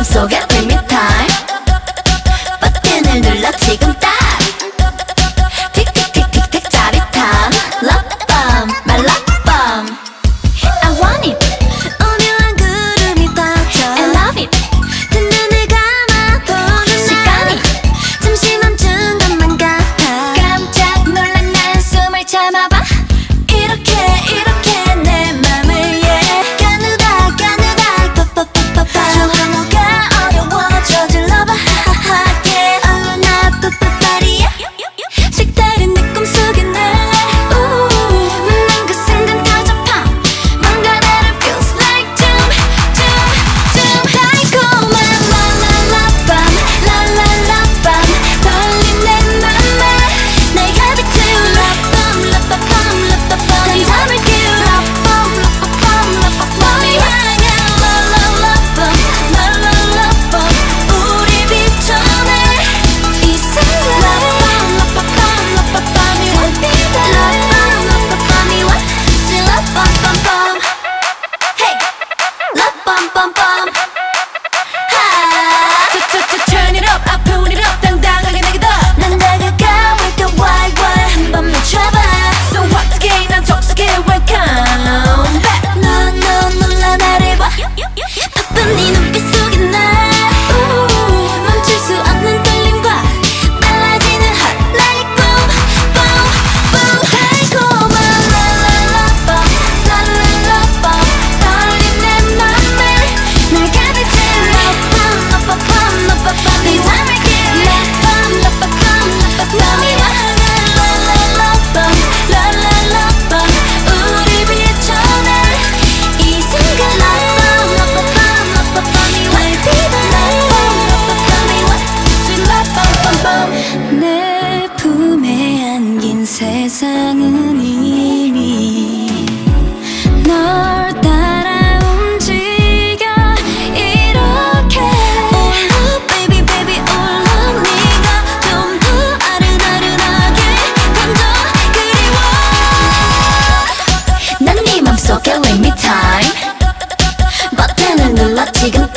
맘속에 Bring me time 버튼을 눌러 지금 딱 틱틱틱틱틱 짜릿함 Love bomb my love bomb I want it 오묘한 구름이 뻗쳐 I love it 두 눈을 감아 보는 시간이 잠시 멈춘 것만 같아 깜짝 놀란 난 숨을 참아봐 이렇게 내 맘을 yeah 겨누다 빠빠빠빠빠 조금가 어려워 저질러봐 하하하게 Oh 나 빠빠빠리야 색다른 내 꿈속에 날 만난 그 순간 터져파 뭔가 나를 feels like doom 달콤한 라라라밤 라라라밤 떨린 내 맘을 내가 비춘 라밤 라빠밤 난 잠을 깨워 라밤 맘이 향한 라라라밤 우리 비춰낼 이 순간 라밤이 왔지 라밤밤밤 Hey 라밤밤밤 Turn it up, I put it up 당당하게 내게 난 다가가 wake up why 한번 멈춰봐 So what again 난 톡속에 welcome back 넌 놀라 나를 봐 바쁜 네 눈빛 속에 나 멈출 수 없는 떨림과 빨라지는 heart like boom boom boom 달콤한 라라라밤 떨린 내 맘을 날 가득 채운 라밤 네 잠을 깨워 라밤 맘이 향한 라라라밤 우리 비춰낼 이 순간 라밤이 왔지 라밤밤밤 내 품에 안긴 세상은 이미 널 따라 움직여 이렇게 All up baby baby all up 네가 좀 더 아른아른하게 감정 그리워 난 네 맘속에 Give me time 버튼을 눌러 지금